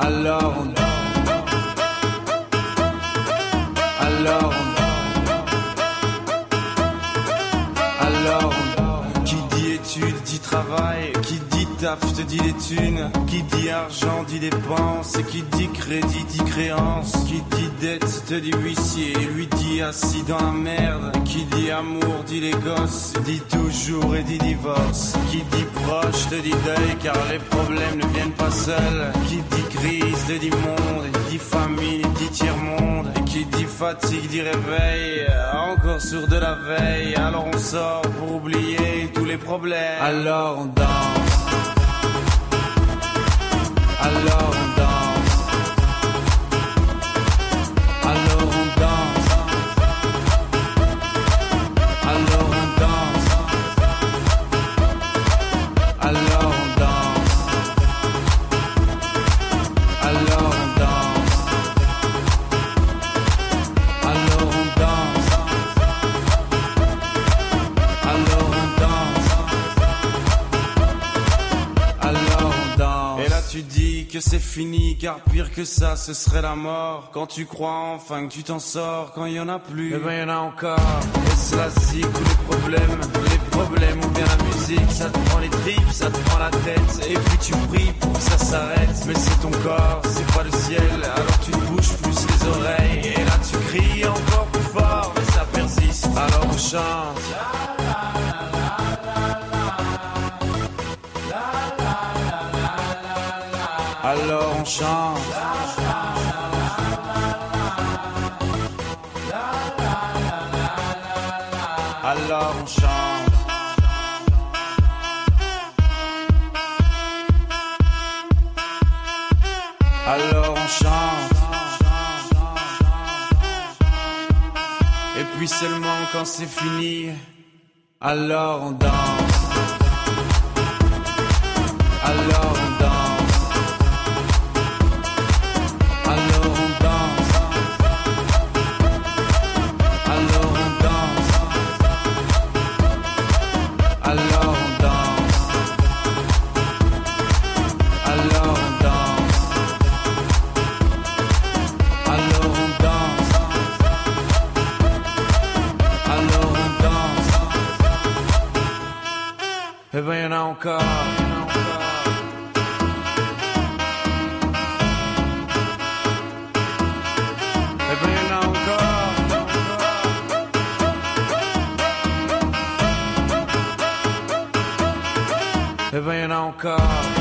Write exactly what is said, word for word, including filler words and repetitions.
Alors on danse. Alors on Alors on Qui dit études dit travail. Qui dit taf te dit les thunes. Qui dit argent dit dépenses. Et qui dit crédit dit créance. Qui dit dette te dit huissier. Et lui dit assis dans la merde. Qui dit amour dit les gosses. Dit toujours et dit divorce. Qui dit proche te dit deuil car les problèmes ne viennent pas seuls. Qui dit crise te dit monde. Et dit famille dit tiers-monde. Et qui dit fatigue dit réveil. Encore sur de la veille. Alors on sort pour oublier tous les problèmes. Alors on danse. Alors on danse. Alors on danse. Alors on danse. Alors on danse. Alors on danse. Alors on danse. Alors on danse. Alors on danse. Et là tu dis que c'est fini, car pire que ça ce serait la mort. Quand tu crois enfin que tu t'en sors, quand il y en a plus, eh ben y en a encore. Et c'est la zik ou les problèmes, les problèmes ou bien la musique. Ça te prend les tripes, ça te prend la tête. Et puis tu pries pour que ça s'arrête. Mais c'est ton corps, c'est pas le ciel. Alors tu te bouges plus les oreilles. Et là tu cries encore plus fort, mais ça persiste. Alors on chante. Alors on chante. Alors on chante. Alors on chante. Et puis seulement quand c'est fini, alors on danse. Alors on danse. Alors on danse. Alors on danse. Alors on danse. Alors on danse. Alors on danse. Alors on danse. Eh ben y'en a encore. Eh ben y'en a encore.